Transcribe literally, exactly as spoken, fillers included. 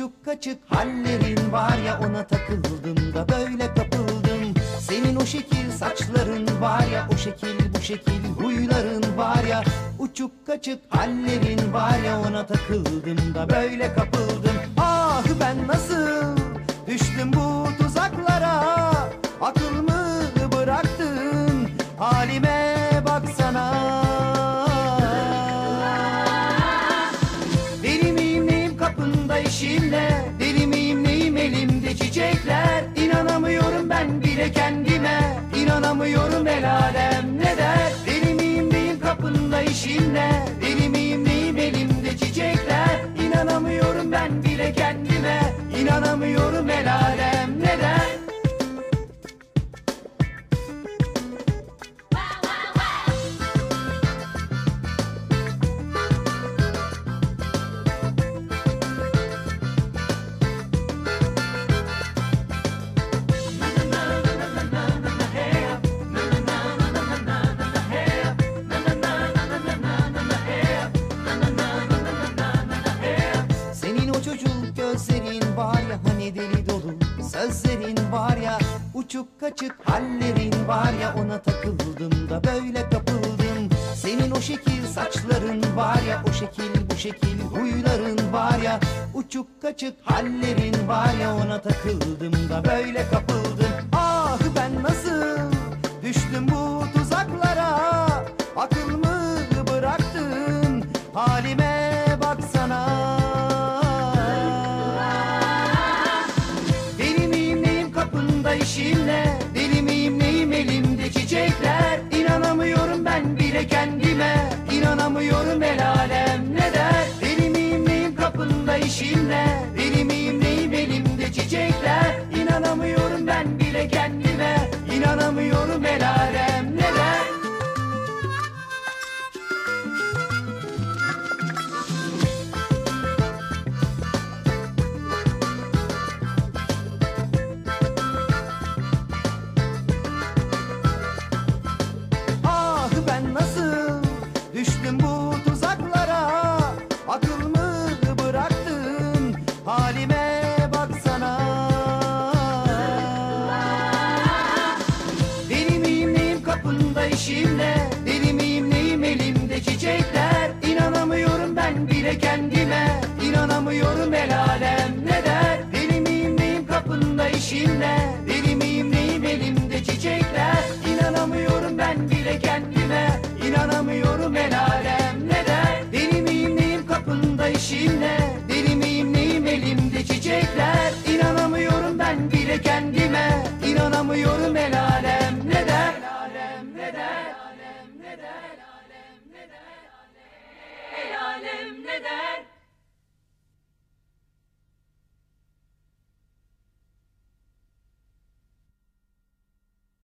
Uçuk kaçık hallerin var ya, ona takıldım da böyle kapıldım. Senin o şekil saçların var ya, o şekil bu şekil huyların var ya. Uçuk kaçık hallerin var ya, ona takıldım da böyle kapıldım. Ah ben nasıl düştüm bu tuzaklara, akıl mı bıraktın, halime baksana. Deli miyim neyim kapında işimle, deli miyim neyim elimde çiçekler. İnanamıyorum ben bile kendime, inanamıyorum el alem ne der. Deli miyim neyim kapında işimle, deli miyim neyim elimde çiçekler. İnanamıyorum ben bile kendime, inanamıyorum el alem ne der. Çocuk gözlerin var ya, hani deli dolu sözlerin var ya. Uçuk kaçık hallerin var ya, ona takıldım da böyle kapıldım. Senin o şekil saçların var ya, o şekil bu şekil huyların var ya. Uçuk kaçık hallerin var ya, ona takıldım da böyle kapıldım. Ah ben nasıl düştüm bu tuzaklara, akıl mı bıraktın, halime baksana. İşimle, deli miyim neyim elimde çiçekler. İnanamıyorum ben bile kendime, inanamıyorum el alem ne der. Deli miyim neyim kapında işimle, deli miyim neyim elimde çiçekler. İnanamıyorum ben bile kendime, inanamıyorum el alem ne der. Düştüm bu tuzaklara, akıl mı bıraktın, halime baksana. Deli miyim neyim kapında işimle, deli miyim neyim elimde çiçekler. İnanamıyorum ben bile kendime, inanamıyorum el alem ne der. Deli miyim neyim kapında işimle, deli miyim neyim elimde çiçekler. İnanamıyorum ben bile kendime, İnanamıyorum el alem ne der. Deli miyim neyim kapında işimle,